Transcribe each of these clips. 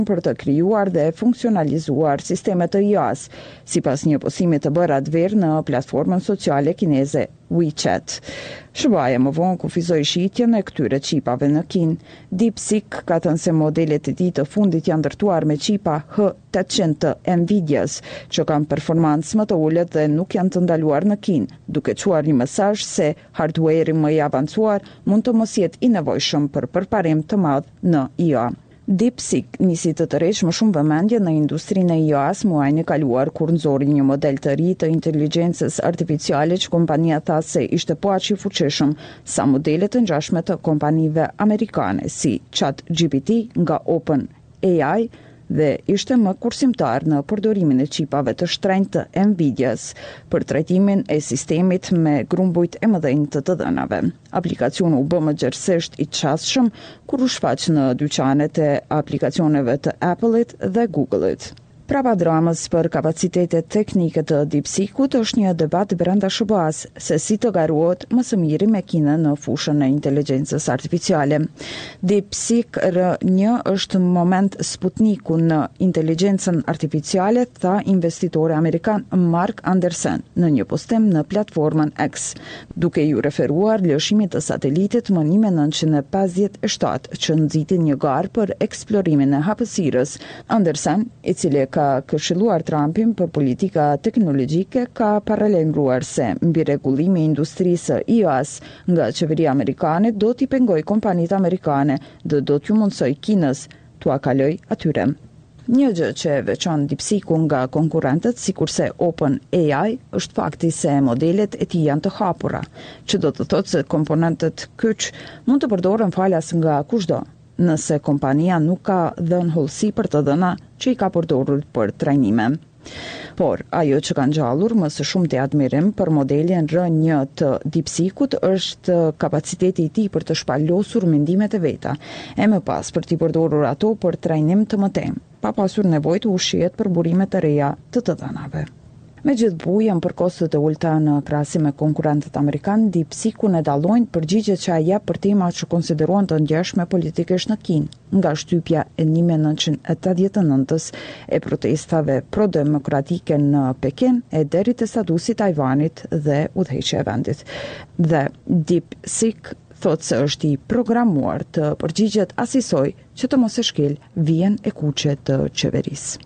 për të krijuar dhe funksionalizuar sisteme të IA-s, sipas një opsimi të bërë atëherë në platformën sociale kineze WeChat. SBA më vonë kufizoi shitjen e këtyre çipave në Kinë. DeepSeek ka thënë se modelet e tij të fundit janë ndërtuar me qipa H800 të Nvidias, që kanë performancë më të ulët dhe nuk janë të ndaluar në Kinë, duke çuar një mesazh se hardware-i më i avancuar mund të mos jetë i nevojshëm për përparim të madh në IA. DeepSeek nisi të tërheqë më shumë vëmendje në industrinë e IA-s muajin e kaluar kur nxori një model të ri të inteligjencës artificiale që kompania tha se ishte po aq i fuqishëm sa modelet të ngjashme të kompanive amerikane si ChatGPT nga OpenAI dhe ishte më kursimtar në përdorimin e çipave të shtrenjtë të Nvidias për trajtimin e sistemit me grumbujt e mëdhenj të dhënave. Aplikacioni u bë më gjerësisht i çastshëm kur u shfaq në dyqanet e aplikacioneve të Apple-it dhe Google-it. Prapa dramës për kapacitetet teknike të DeepSeek-ut është një debat brenda SBA-s se si të garohet më së miri me Kinën në fushën e inteligjencës artificiale. DeepSeek R1 është moment Sputniku në inteligjencën artificiale, tha investitori amerikan Mark Anderson në një postim në platformën X, duke ju referuar lëshimit të satelitit më 1957 që nxiti një garë për eksplorimin e hapësirës. Anderson, i cili ka këshilluar Trumpin për politika teknologjike, ka paralajmëruar se mbi rregullimi i industrisë IA-s nga qeveria amerikane do t'i pengojë kompanitë amerikane dhe do t'ju mundsoj Kinës t'ua kaloj atyre. Një gjë që veçon DeepSeek nga konkurrentët, sikurse OpenAI, është fakti se modelet e tij janë të hapura, që do të thotë se komponentët kyç mund të përdoren falas nga kushdo, nëse kompania nuk ka dhënë hollësi për të dhëna që i ka përdorur për trajnime. Por, ajo që ka ngjallur më së shumti admirim për modelin R1 të DeepSeek-ut është kapaciteti i tij për të shpalosur mendimet e veta, e më pas për t'i përdorur ato për trajnim të mëtejmë, pa pasur nevojë të ushqihet për burime të reja të dhënave. Megjithatë, janë për kostet e ulta në krahasim me konkurrentët amerikanë, DeepSeek-un e dallojnë përgjigjet që ai jep për tema që konsiderohen të ngjashme politikisht në Kinë, nga shtypja e 1989-s e protestave pro-demokratike në Pekin e deri te statusi i Tajvanit dhe udhëheqja e vendit. Dhe DeepSeek thotë se është i programuar të përgjigjet asisoj që të mos e shkel vijën e kuqe të qeverisë.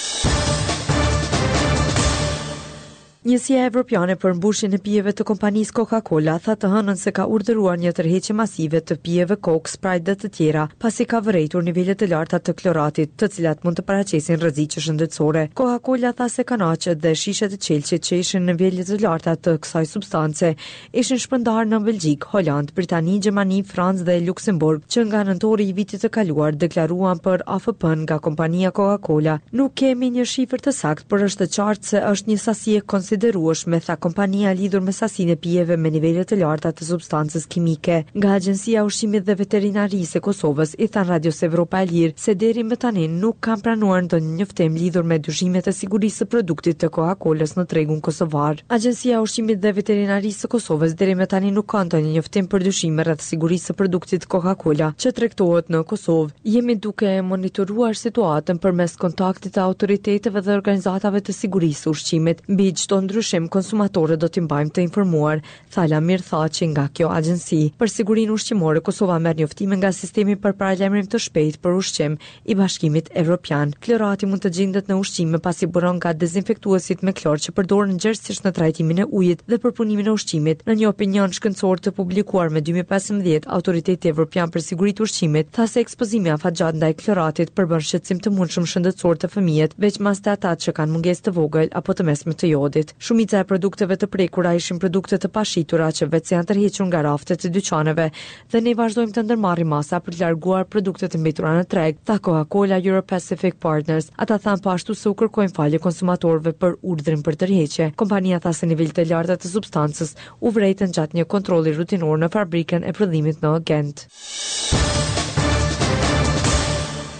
Njësia evropiane për mbushjen e pijeve të kompanisë Coca-Cola tha të hënën se ka urdhëruar një tërheqje masive të pijeve Coke, Sprite dhe të tjera, pasi ka vërejtur nivelet e larta të kloratit, të cilat mund të paraqesin rreziqe shëndetësore. Coca-Cola tha se kanaqet dhe shishet e Chelsea që ishin në nivelet e larta të kësaj substance ishin shpërndarë në Belgjik, Holand, Britani, Gjermani, Francë dhe Luksemburg, që nga nëntori i vitit të kaluar deklaruan për AFP nga kompania Coca-Cola. Nuk kemi një shifër të saktë, por është e qartë se është një sasi e konsiderueshme, tha kompania lidhur me sasinë e pijeve me nivele të larta të substancës kimike. Nga Agjencia e Ushqimit dhe Veterinarisë e Kosovës i than Radios Evropa e Lirë se deri më tani nuk kanë pranuar ndonjë njoftim lidhur me dyshimet e sigurisë së produktit të Coca-Colës në tregun kosovar. Agjencia e Ushqimit dhe Veterinarisë së Kosovës deri më tani nuk ka ndonjë njoftim për dyshime rreth sigurisë së produktit Coca-Cola që tregtohet në Kosovë. Jemi duke monitoruar situatën përmes kontaktit të autoriteteve dhe organizatave të sigurisë së ushqimit. Mbi çdo ndryshim konsumatorët do t'i mbajmë të informuar, tha Lamir Thaçi nga kjo agjenci. Për sigurinë ushqimore, Kosova merr njoftime nga sistemi për paralajmërim të shpejtë për ushqim i Bashkimit Evropian. Klorati mund të gjendet në ushqime pasi buron nga dezinfektuesit me klor që përdoren gjerësisht në trajtimin e ujit dhe përpunimin e ushqimit. Në një opinion shkencor të publikuar me 2015, Autoriteti Evropian për Sigurinë e Ushqimit tha se ekspozimi afatgjat ndaj kloratit përbën shqetësim të mundshëm shëndetësor të fëmijët, veçmas te ata që kanë mungesë të vogël apo të mesme të jodit. Shumica e produkteve të prekura ishin produkte të pashitura që vetë janë tërhequr nga raftet e dyqaneve dhe ne vazhdojmë të ndërmarrim masa për të larguar produktet e mbetura në treg, tha Coca-Cola Euro-Pacific Partners. Ata thanë pashtu se u kërkojnë falje konsumatorëve për urdhrin për tërheqje. Kompania tha se nivelet e larta të substancës u vërejtën gjatë një kontrolli rutinor në fabrikën e prodhimit në Gent.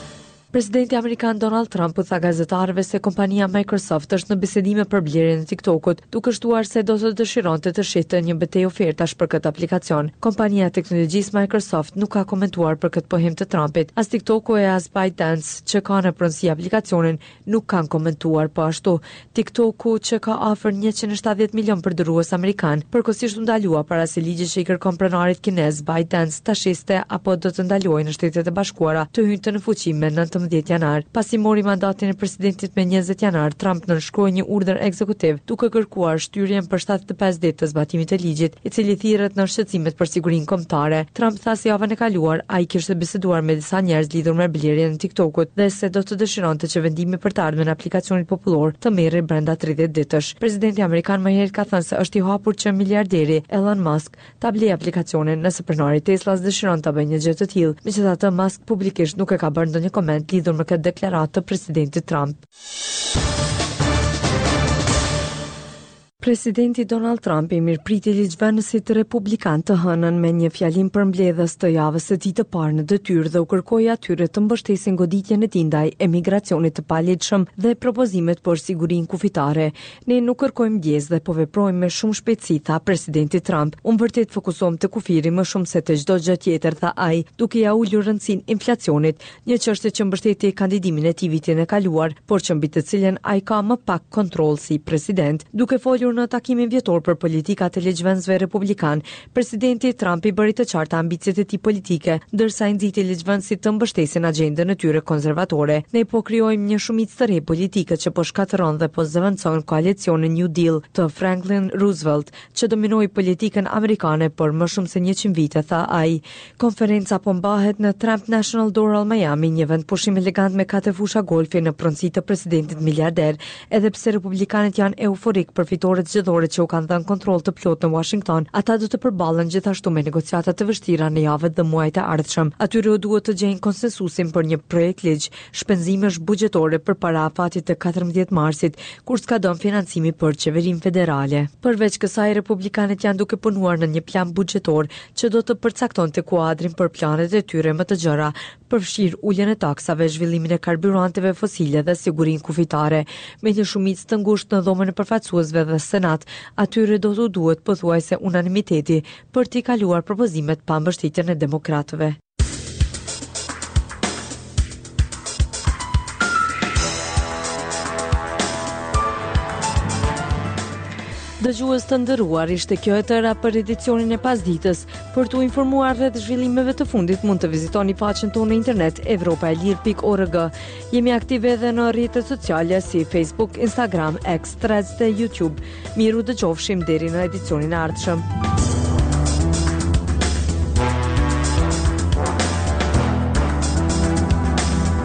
Presidenti amerikan Donald Trump u tha gazetarëve se kompania Microsoft është në bisedime për blerjen e TikTokut, duke shtuar se do të dëshironte të shihte një betejë ofertash për këtë aplikacion. Kompania e teknologjisë Microsoft nuk ka komentuar për këtë pohim të Trumpit. As TikToku e as ByteDance, që ka në pronësi aplikacionin, nuk kanë komentuar po ashtu. TikToku, që ka afër 170 milion përdorues amerikan, përkohësisht u ndalua para se ligji që i kërkon pronarit kinez ByteDance ta shiste apo do të ndalojë në Shtetet e Bashkuara të hynte në fuqi me 19 janar. Pasi mori mandatin e presidentit me 20 janar, Trump nënshkroi një urdhër ekzekutiv duke kërkuar shtyrjen për 75 ditë të zbatimit të ligjit, i cili thirret në shqetësimet për sigurinë kombëtare. Trump tha se javën e kaluar ai kishte biseduar me disa njerëz lidhur me blerjen e TikTokut dhe se do të dëshironte që vendimi për të ardhmen e aplikacionit popullor të merrej brenda 30 ditësh. Presidenti amerikan më herët ka thënë se është i hapur që miliarderi Elon Musk ta blejë aplikacionin nëse pronari Teslas dëshiron ta bëjë një gjë të tillë. Megjithatë, Musk publikisht nuk e ka bërë ndonjë koment lidhur me këtë deklaratë të presidentit Trump. Presidenti Donald Trump i mirëpriti ligjvënësit republikan të hënën me një fjalim përmbledhës të javës së tij të parë në detyrë dhe u kërkoi atyre të mbështesin goditjen e tij ndaj emigracionit të paligjshëm dhe propozimet për sigurinë kufitare. Ne nuk kërkojmë ndjes dhe po veprojmë me shumë shpejtësi, tha presidenti Trump. Unë vërtet fokusohem te kufiri më shumë se te çdo gjë tjetër, tha ai, duke ia ulur rëndësinë inflacionit, një çështje që mbështeti kandidimin e tij vitin e kaluar, por që mbi të cilën ai ka më pak kontroll si president. Duke folur në takimin vjetor për politikat e ligjvënësve republikan, presidenti Trump i bëri të qarta ambicjet e tij politike, ndërsa i nxiti ligjvënësit të mbështesin agjendën e tyre konservatore. Ne po krijojmë një shumicë të re politike që po shkatëron dhe po zëvendëson koalicionin New Deal të Franklin Roosevelt, që dominoi politikën amerikane për më shumë se 100 vite, tha ai. Konferenca po mbahet në Trump National Doral Miami, një vend pushim elegant me 4 fusha golfi në pronësi të presidentit miliarder, edhe pse republikanët janë euforik për fitoret zgjedhore që u kanë dhënë kontroll të plotë në Washington, ata do të përballen gjithashtu me negociata të vështira në javët dhe muajt e ardhshëm. Atyre u duhet të gjejnë konsensusin për një projekt ligj shpenzimesh buxhetore përpara afatit të 14 marsit, kur s'ka dhënë financimi për qeverinë federale. Përveç kësaj, republikanët janë duke punuar në një plan buxhetor që do të përcaktonte kuadrin për planet e tyre më të gjëra, përfshir uljen e taksave, zhvillimin e karburanteve fosile dhe sigurinë kufitare. Me një shumicë të ngushtë në dhomën e përfaqësuesve dhe Senat, atyre do të duhet pothuajse unanimiteti për t'i kaluar propozimet pa mbështetjen e demokratëve. Dëgjues të nderuar, ishte kjo e tëra për edicionin e pasditës. Për t'u informuar rreth zhvillimeve të fundit, mund të vizitoni faqen tonë në internet evropaelir.org. Jemi aktive edhe në rrjetet sociale si Facebook, Instagram, X, Threads dhe YouTube. Miru dëgjofshim deri në edicionin e ardhshëm.